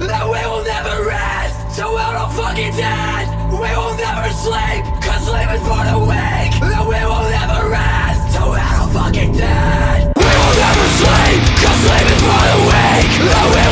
that we will never rest till we're all fucking dead. We will never sleep, cause sleep is for the weak. That we will never rest till we're all fucking dead. We will never sleep, cause sleep is for the weak. That we